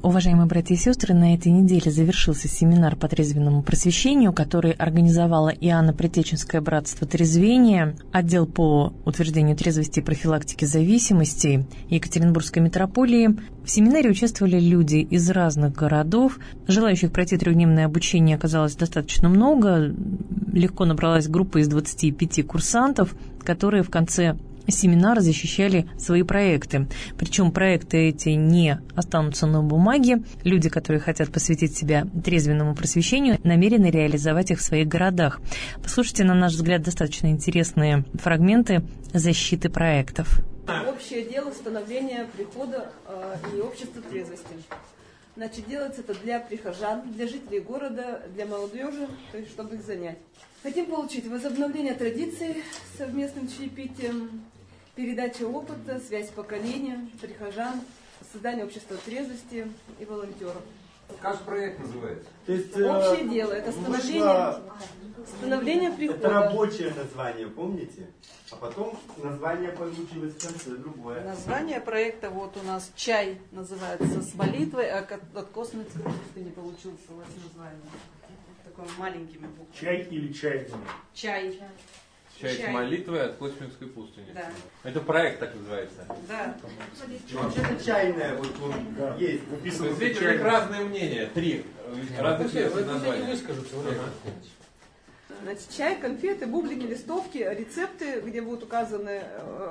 Уважаемые братья и сестры, на этой неделе завершился семинар по трезвенному просвещению, который организовала Иоанно-Предтеченское братство трезвения, отдел по утверждению трезвости и профилактике зависимостей Екатеринбургской митрополии. В семинаре участвовали люди из разных городов. Желающих пройти трехдневное обучение оказалось достаточно много. Легко набралась группа из 25 курсантов, которые в конце семинара защищали свои проекты. Причем проекты эти не останутся на бумаге. Люди, которые хотят посвятить себя трезвенному просвещению, намерены реализовать их в своих городах. Послушайте, на наш взгляд, достаточно интересные фрагменты защиты проектов. Общее дело становления прихода и общества трезвости. Значит, делается это для прихожан, для жителей города, для молодежи, то есть чтобы их занять. Хотим получить возобновление традиций совместным чаепитием, передача опыта, связь поколения, прихожан, создание общества трезвости и волонтеров. Как проект называется? То есть, общее дело, это становление прихода. Это рабочее название, помните? А потом название получилось в конце другое. Название проекта вот у нас «Чай» называется с молитвой, а от Космической пустыни получился у вас название. Такой маленькими буквами. Чай или чайный? Чай. Чай с молитвой от Космической пустыни. Да. Это проект так называется. Да. Вообще-то чайная, вот он есть. То есть видите, у них разные мнения, три разных названия. Значит, чай, конфеты, бублики, листовки, рецепты, где будут указаны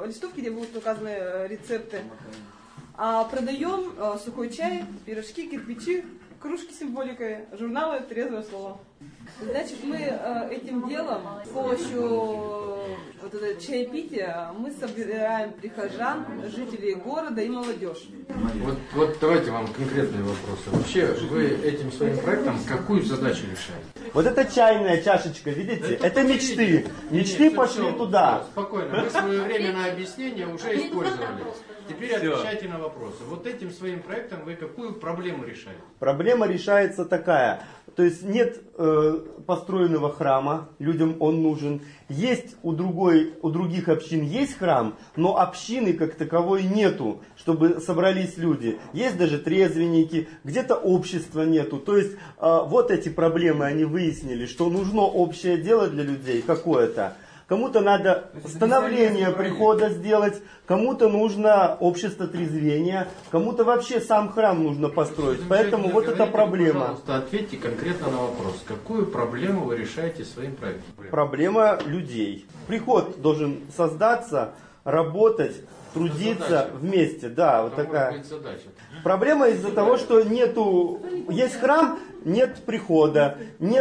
рецепты. А продаем сухой чай, пирожки, кирпичи, кружки с символикой, журналы «Трезвое слово». Значит, мы этим делом, с помощью вот этого чаепития, мы собираем прихожан, жителей города и молодежь. Вот давайте вам конкретные вопросы. Вообще, вы этим своим проектом какую задачу решаете? Вот эта чайная чашечка, видите? Это мечты. Мечты пошли туда. Спокойно, вы свое время на объяснение уже использовали. Теперь отвечайте на вопросы. Вот этим своим проектом вы какую проблему решаете? Проблема решается такая. То есть нет построенного храма, людям он нужен. Есть у других общин есть храм, но общины как таковой нету, чтобы собрались люди. Есть даже трезвенники, где-то общества нету. То есть вот эти проблемы они выяснили, что нужно общее дело для людей какое-то. Кому-то надо становление прихода сделать, кому-то нужно общество трезвения, кому-то вообще сам храм нужно построить. Поэтому вот эта проблема. Пожалуйста, ответьте конкретно на вопрос. Какую проблему вы решаете своим проектом? Проблема людей. Приход должен создаться, работать, трудиться вместе. Да, вот такая. Проблема из-за того, что есть храм, нет прихода,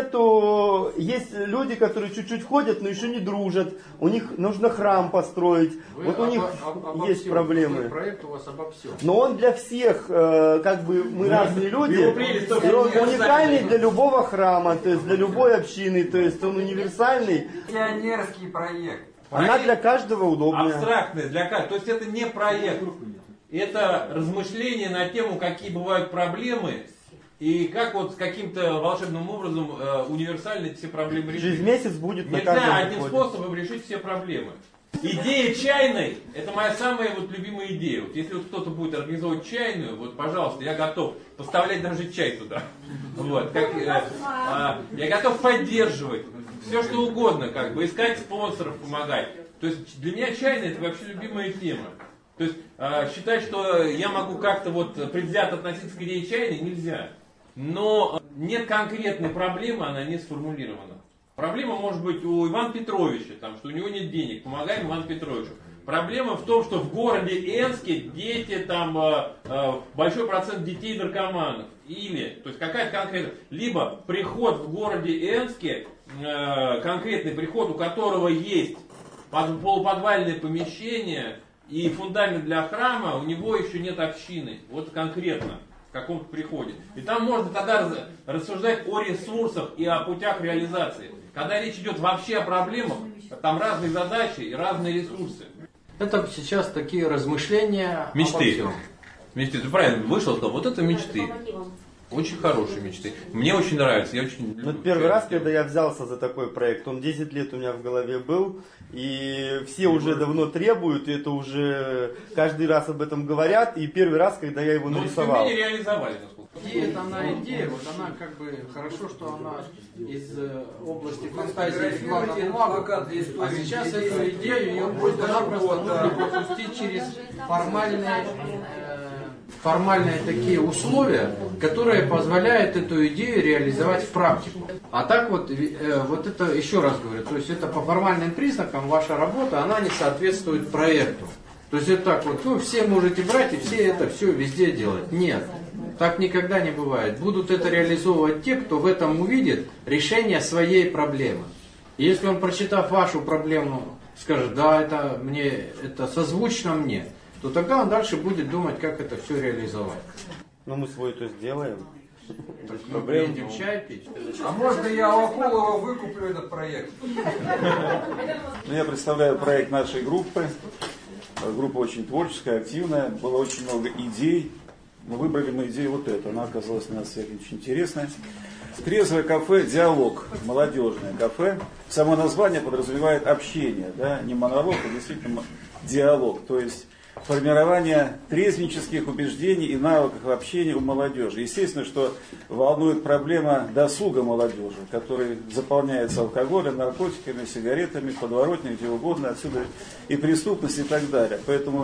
есть люди, которые чуть-чуть ходят, но еще не дружат, у них нужно храм построить, вот у них есть проблемы. Проект у вас обо всем. Но он для всех, мы разные люди, и он уникальный для любого храма, то есть для любой общины, то есть он универсальный. Пионерский проект. Она для каждого удобная. Абстрактный для каждого. То есть это не проект. Это размышление на тему, какие бывают проблемы, и как вот с каким-то волшебным образом универсально все проблемы решить. Через месяц будет на каждом Нельзя одним способом решить все проблемы. Идея чайной – это моя самая любимая идея. Вот если кто-то будет организовывать чайную, пожалуйста, я готов поставлять даже чай туда. Я готов поддерживать все что угодно, искать спонсоров, помогать. То есть для меня чайная – это вообще любимая тема. То есть считать, что я могу как-то предвзято относиться к идее чайной, нельзя. Но нет конкретной проблемы, она не сформулирована. Проблема может быть у Ивана Петровича, что у него нет денег, помогаем Ивану Петровичу. Проблема в том, что в городе Энске дети, большой процент детей наркоманов. То есть какая-то конкретная, либо приход в городе Энске, конкретный приход, у которого есть полуподвальное помещение и фундамент для храма, у него еще нет общины. Вот конкретно в каком-то приходе. И там можно тогда рассуждать о ресурсах и о путях реализации. Когда речь идет вообще о проблемах, там разные задачи и разные ресурсы. Это сейчас такие размышления. Мечты. Мечты. Ты правильно вышел, то вот это мечты. Очень хорошие мечты. Мне очень нравится. Я очень люблю. Первый раз, когда я взялся за такой проект, он 10 лет у меня в голове был, и все уже давно требуют, и это уже каждый раз об этом говорят, и первый раз, когда я его нарисовал. Но реализовали, насколько. Идея, это она идея, вот она как бы хорошо, что она из области фантазии пришла на бумагу, а сейчас эту идею ее просто-напросто нужно пропустить через формальные такие условия, которые позволяют эту идею реализовать в практику. А так вот это, еще раз говорю, то есть это по формальным признакам ваша работа, она не соответствует проекту. То есть это так вот, все можете брать и все это все везде делать. Нет, так никогда не бывает. Будут это реализовывать те, кто в этом увидит решение своей проблемы. И если он, прочитав вашу проблему, скажет, да, это созвучно мне, то тогда он дальше будет думать, как это все реализовать. Ну, мы свой-то сделаем. Мы приедем чай пить. А можно я у Акулова выкуплю этот проект? Я представляю проект нашей группы. Группа очень творческая, активная. Было очень много идей. Но выбрали мы идею вот эту. Она оказалась для нас всех очень интересная. Трезвое кафе «Диалог». Молодежное кафе. Само название подразумевает общение. Да? Не монолог, а действительно диалог. То есть формирование трезвенческих убеждений и навыков общения у молодежи. Естественно, что волнует проблема досуга молодежи, который заполняется алкоголем, наркотиками, сигаретами, подворотней, где угодно, отсюда и преступность и так далее. Поэтому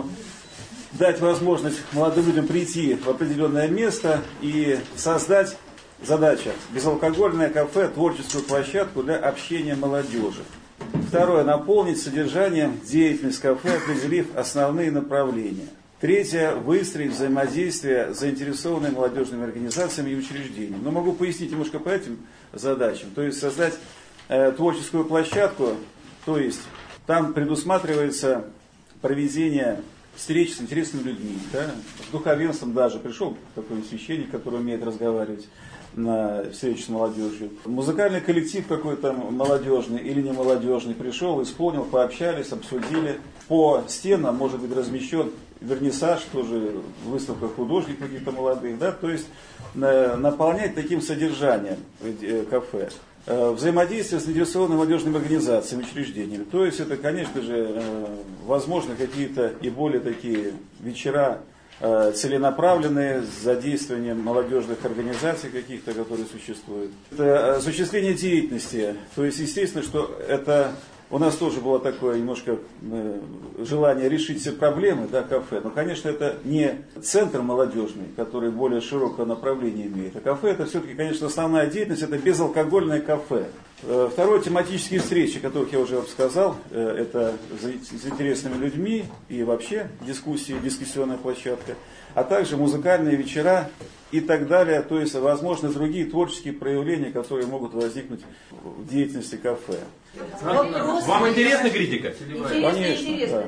дать возможность молодым людям прийти в определенное место и создать задача безалкогольное кафе, творческую площадку для общения молодежи. Второе. Наполнить содержанием деятельность кафе, определив основные направления. Третье. Выстроить взаимодействие с заинтересованными молодежными организациями и учреждениями. Но могу пояснить немножко по этим задачам. То есть создать творческую площадку, то есть там предусматривается проведение встреч с интересными людьми. Да? С духовенством даже пришел какой-нибудь священник, который умеет разговаривать на встречу с молодежью. Музыкальный коллектив какой-то молодежный или не молодежный пришел, исполнил, пообщались, обсудили. По стенам может быть размещен вернисаж, тоже выставка художников каких-то молодых. Да? То есть наполнять таким содержанием кафе. Взаимодействие с заинтересованными молодежными организациями, учреждениями. То есть это, конечно же, возможно какие-то и более такие вечера целенаправленные, с задействованием молодежных организаций каких-то, которые существуют. Это осуществление деятельности. То есть, естественно, что это у нас тоже было такое немножко желание решить все проблемы, да, кафе. Но, конечно, это не центр молодежный, который более широкое направление имеет. А кафе это все-таки, конечно, основная деятельность, это безалкогольное кафе. Второе, тематические встречи, о которых я уже сказал, это с интересными людьми и вообще дискуссии, дискуссионная площадка, а также музыкальные вечера и так далее, то есть, возможно, другие творческие проявления, которые могут возникнуть в деятельности кафе. Вам интересна критика? Конечно, интересно.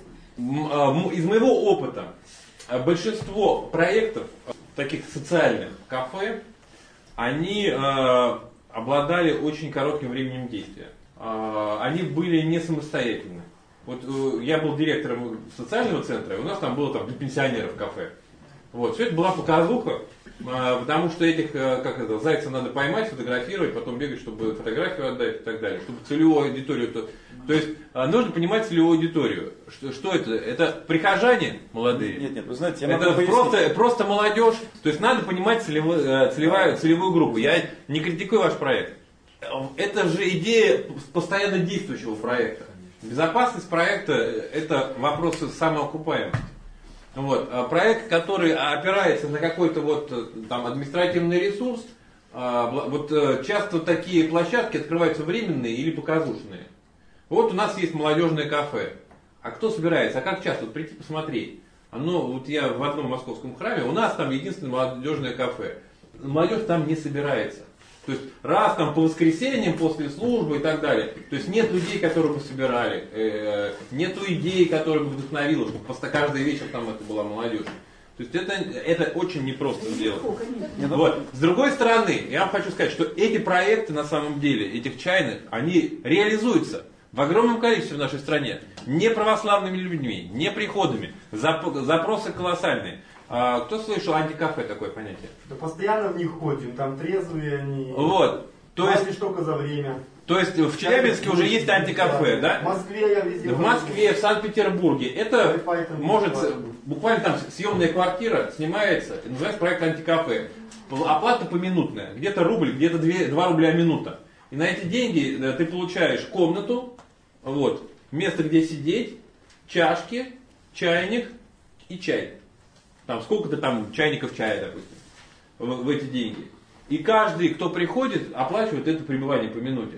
Из моего опыта, большинство проектов, таких социальных кафе, они обладали очень коротким временем действия. Они были не самостоятельны. Вот я был директором социального центра, и у нас там было для пенсионеров кафе. Вот, все это была показуха, потому что этих, зайцев надо поймать, фотографировать, потом бегать, чтобы фотографию отдать и так далее, чтобы целевую аудиторию. То есть нужно понимать целевую аудиторию. Что это? Это прихожане молодые? Нет, вы знаете, я это просто молодежь. То есть надо понимать целевую группу. Я не критикую ваш проект. Это же идея постоянно действующего проекта. Безопасность проекта – это вопросы самоокупаемости. Вот. Проект, который опирается на какой-то там административный ресурс, часто такие площадки открываются временные или показушные. Вот у нас есть молодежное кафе. А кто собирается? А как часто? Прийти посмотреть. Я в одном московском храме, у нас там единственное молодежное кафе. Молодежь там не собирается. То есть раз там по воскресеньям, после службы и так далее. То есть нет людей, которые бы собирали, нету идей, которые бы вдохновило, чтобы каждый вечер там это была молодежь. То есть это очень непросто сделать. Вот. С другой стороны, я вам хочу сказать, что эти проекты на самом деле, этих чайных, они реализуются в огромном количестве в нашей стране. Не православными людьми, не приходами. Запросы колоссальные. Кто слышал антикафе, такое понятие? Да постоянно в них ходим, там трезвые они. Вот. То есть лишь только за время. То есть в Челябинске уже есть антикафе, да? В Москве я везде. В Москве, в Санкт-Петербурге. Это может буквально там съемная квартира снимается, называется проект антикафе. Оплата поминутная. Где-то рубль, где-то 2 рубля минута. И на эти деньги ты получаешь комнату, вот, место, где сидеть, чашки, чайник и чай. Там сколько-то там чайников чая, допустим, в эти деньги. И каждый, кто приходит, оплачивает это пребывание по минуте.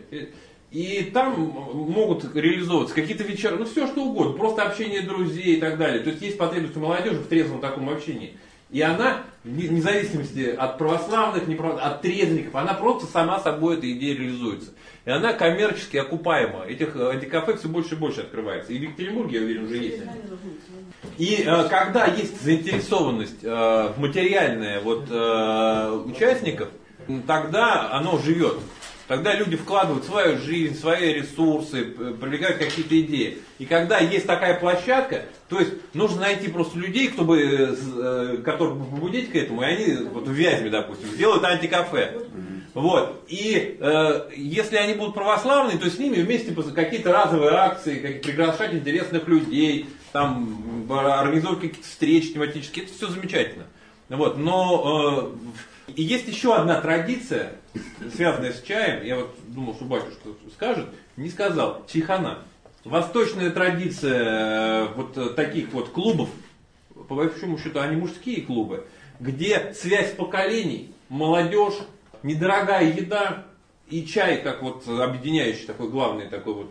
И там могут реализовываться какие-то вечера, ну все что угодно, просто общение друзей и так далее. То есть есть потребность у молодежи в трезвом таком общении. И она, вне зависимости от православных, от трезвенников, она просто сама собой эта идея реализуется. И она коммерчески окупаема. Этих антикафе все больше и больше открывается. И в Екатеринбурге, я уверен, уже есть. И когда есть заинтересованность материальная участников, тогда оно живет. Тогда люди вкладывают свою жизнь, свои ресурсы, привлекают какие-то идеи. И когда есть такая площадка, то есть нужно найти просто людей, которых побудить к этому, и они в Вязьме, допустим, сделают антикафе. Вот. И если они будут православные, то с ними вместе какие-то разовые акции, приглашать интересных людей, там, организовать какие-то встречи тематические, это все замечательно. Вот. Но и есть еще одна традиция, связанная с чаем, я вот думал, что батюшка скажет, не сказал, чайхана. Восточная традиция таких клубов, по большому счету они мужские клубы, где связь поколений, молодежь, недорогая еда и чай, как объединяющий такой главный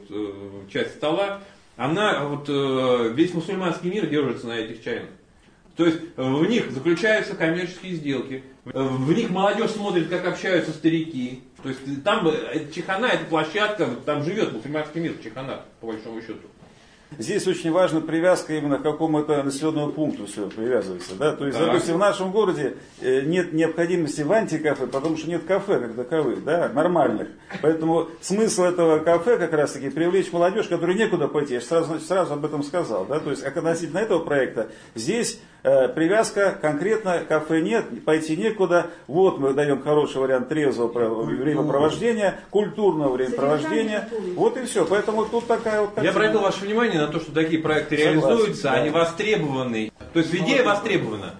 часть стола, она весь мусульманский мир держится на этих чайных. То есть в них заключаются коммерческие сделки, в них молодежь смотрит, как общаются старики. То есть там чайхана, это площадка, там живет мусульманский мир в чайханах, по большому счету. Здесь очень важна привязка именно к какому-то населенному пункту все привязывается. Да? То есть, допустим, в нашем городе нет необходимости в антикафе, потому что нет кафе как таковых, да, нормальных. Поэтому смысл этого кафе как раз таки привлечь молодежь, которой некуда пойти. Я сразу об этом сказал. Да? То есть относительно этого проекта здесь привязка конкретно, кафе нет, пойти некуда. Вот мы даем хороший вариант трезвого времяпровождения, культурного времяпровождения. Вот и все. Поэтому тут такая Я обратил ваше внимание на то, что такие проекты реализуются, они востребованы. То есть идея востребована.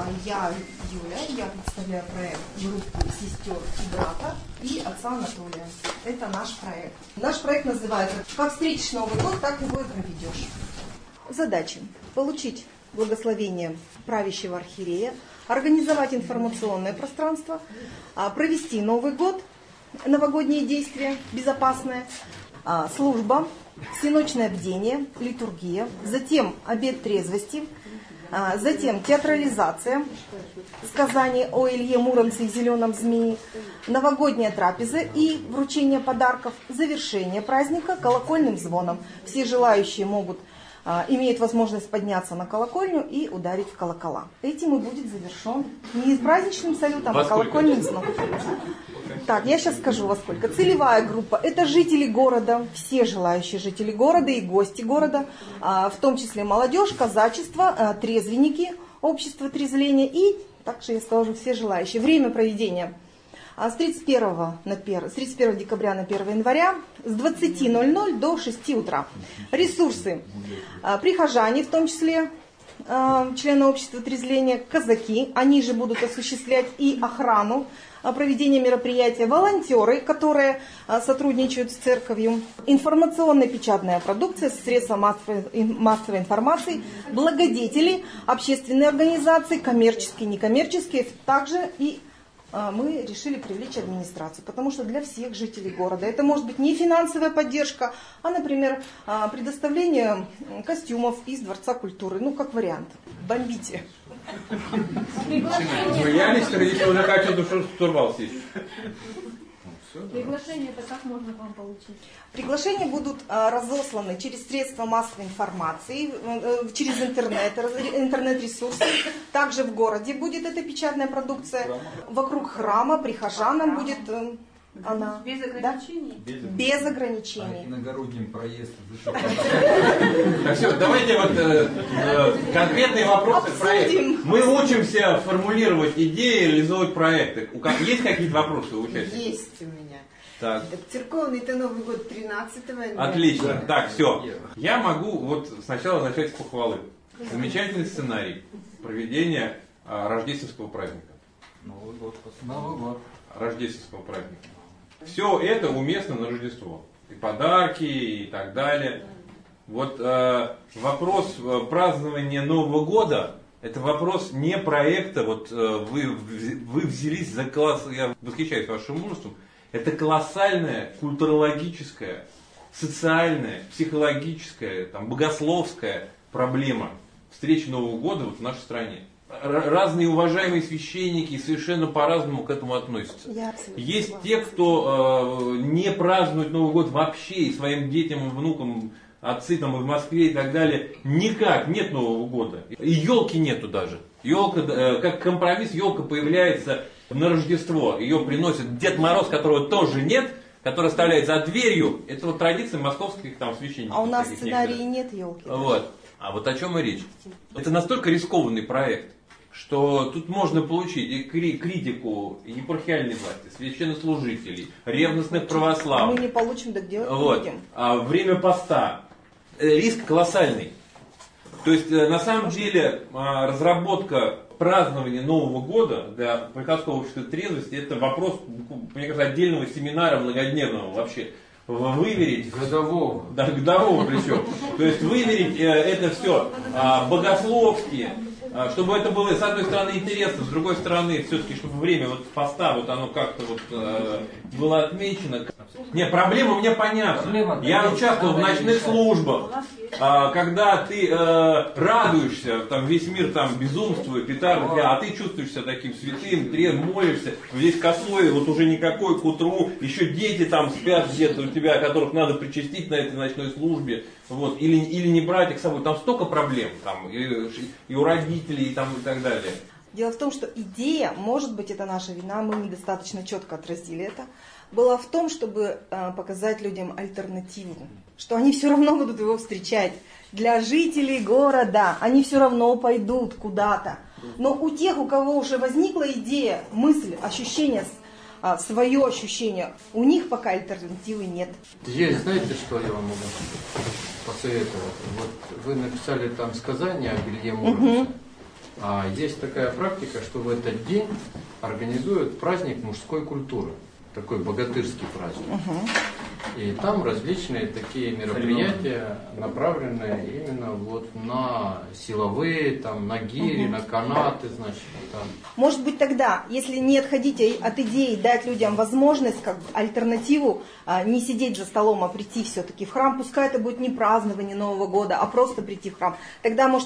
Я Юля, я представляю проект группы сестер и брата и отца Анатолия. Это наш проект. Наш проект называется «Как встретишь Новый год, так его и проведешь». Задачи: получить благословение правящего архиерея, организовать информационное пространство, провести Новый год, новогодние действия безопасные, служба, всеночное бдение, литургия, затем обет трезвости, затем театрализация, сказание о Илье Муромце и зеленом змее, новогодняя трапеза и вручение подарков, завершение праздника колокольным звоном. Все желающие имеют возможность подняться на колокольню и ударить в колокола. Этим и будет завершен не праздничным салютом, а колокольным звоном. Так, я сейчас скажу во сколько. Целевая группа – это жители города, все желающие жители города и гости города, в том числе молодежь, казачество, трезвенники, общество трезвления и, также я скажу, все желающие. Время проведения с 31 декабря на 1 января с 20:00 до 6 утра. Ресурсы: прихожане, в том числе члены общества трезвления, казаки, они же будут осуществлять и охрану проведения мероприятия, волонтеры, которые сотрудничают с церковью, информационная печатная продукция, средства массовой информации, благодетели, общественные организации, коммерческие, некоммерческие, также и мы решили привлечь администрацию, потому что для всех жителей города это может быть не финансовая поддержка, а, например, предоставление костюмов из Дворца культуры, как вариант. Бомбите. Я лично уже хочу штурвал сесть. Приглашение-то как можно к вам получить? Приглашения будут разосланы через средства массовой информации, через интернет-ресурсы. Также в городе будет эта печатная продукция. Вокруг храма прихожанам будет Она, Без да? ограничений? Без ограничений. Иногородним проезд. Так, все, давайте вот конкретные вопросы к проекту. Мы учимся формулировать идеи, реализовывать проекты. Есть какие-то вопросы у участников? Есть у меня. Так. Церковный-то Новый год 13-го. Отлично. Так, все. Я могу вот сначала начать с похвалы. Замечательный сценарий проведения рождественского праздника. Новый год. Рождественского праздника. Все это уместно на Рождество. И подарки, и так далее. Вот вопрос празднования Нового года, это вопрос не проекта, вот вы взялись за класс, я восхищаюсь вашим мужеством, это колоссальная культурологическая, социальная, психологическая, там, богословская проблема встречи Нового года вот в нашей стране. Разные уважаемые священники совершенно по-разному к этому относятся. Есть те, кто не празднует Новый год вообще, и своим детям и внукам, отцы там и в Москве и так далее, никак, нет Нового года. И елки нету даже. Елка, как компромисс, елка появляется на Рождество. Ее приносит Дед Мороз, которого тоже нет, который оставляет за дверью. Это вот традиция московских там священников. А у нас в сценарии нет елки. Вот. А вот о чем и речь. Это настолько рискованный проект, что тут можно получить и критику епархиальной власти, священнослужителей, ревностных православных. Мы не получим, так делать вот. будем. Время поста. Риск колоссальный. То есть, на самом деле, разработка празднования Нового года для приходского общества трезвости, это вопрос, мне кажется, отдельного семинара многодневного вообще. Выверить. Годового. Да, годового причем. То есть выверить это все богословски, чтобы это было, с одной стороны, интересно, с другой стороны, все-таки, чтобы время вот поста, вот оно как-то вот было отмечено. Не, проблема мне понятна. Я участвовал в ночных службах, когда ты радуешься, там весь мир там безумствует, петарды, а ты чувствуешь себя таким святым, молишься, весь косой, вот уже никакой к утру, еще дети там спят где-то у тебя, которых надо причастить на этой ночной службе, вот, или не брать их с собой. Там столько проблем, там, и у родителей, и, там, и так далее. Дело в том, что идея, может быть, это наша вина, мы недостаточно четко отразили это, была в том, чтобы показать людям альтернативу, что они все равно будут его встречать. Для жителей города они все равно пойдут куда-то. Но у тех, у кого уже возникла идея, мысль, ощущение, свое ощущение, у них пока альтернативы нет. Есть, знаете, что я вам могу посоветовать? Вот вы написали там сказание о Илье Муромце. А есть такая практика, что в этот день организуют праздник мужской культуры. Такой богатырский праздник. И там различные такие мероприятия, направленные именно вот на силовые, там, на гири, на канаты, значит, там. Может быть, тогда, если не отходить от идеи, дать людям возможность, как бы, альтернативу, не сидеть за столом, а прийти все-таки в храм, пускай это будет не празднование Нового года, а просто прийти в храм. Тогда, может,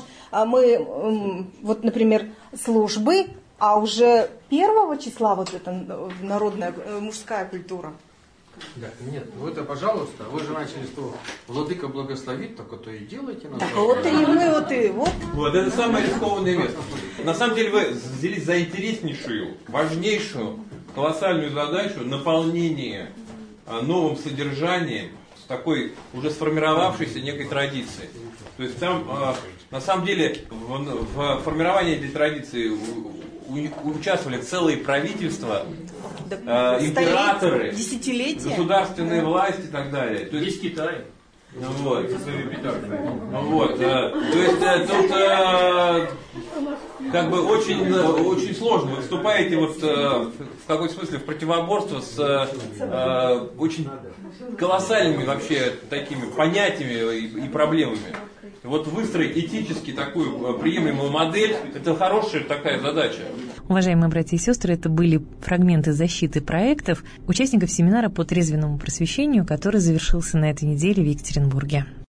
мы, вот, например, службы, а уже 1 числа вот эта народная мужская культура. Да, нет, ну это, пожалуйста, вы же начали с того, владыка благословит, только то и делайте. Так вот и мы, вот. Вот это самое рискованное место. На самом деле вы взялись за интереснейшую, важнейшую, колоссальную задачу наполнения новым содержанием с такой уже сформировавшейся некой традицией. То есть там, на самом деле, в формировании этой традиции участвовали целые правительства, императоры, государственные власти и так далее. То есть Китай. Вот. Вот. То есть тут как бы очень сложно. Вы вступаете вот в какой-то смысле в противоборство с очень колоссальными вообще такими понятиями и проблемами. Вот выстроить этически такую приемлемую модель, это хорошая такая задача. Уважаемые братья и сестры, это были фрагменты защиты проектов участников семинара по трезвенному просвещению, который завершился на этой неделе в Екатеринбурге.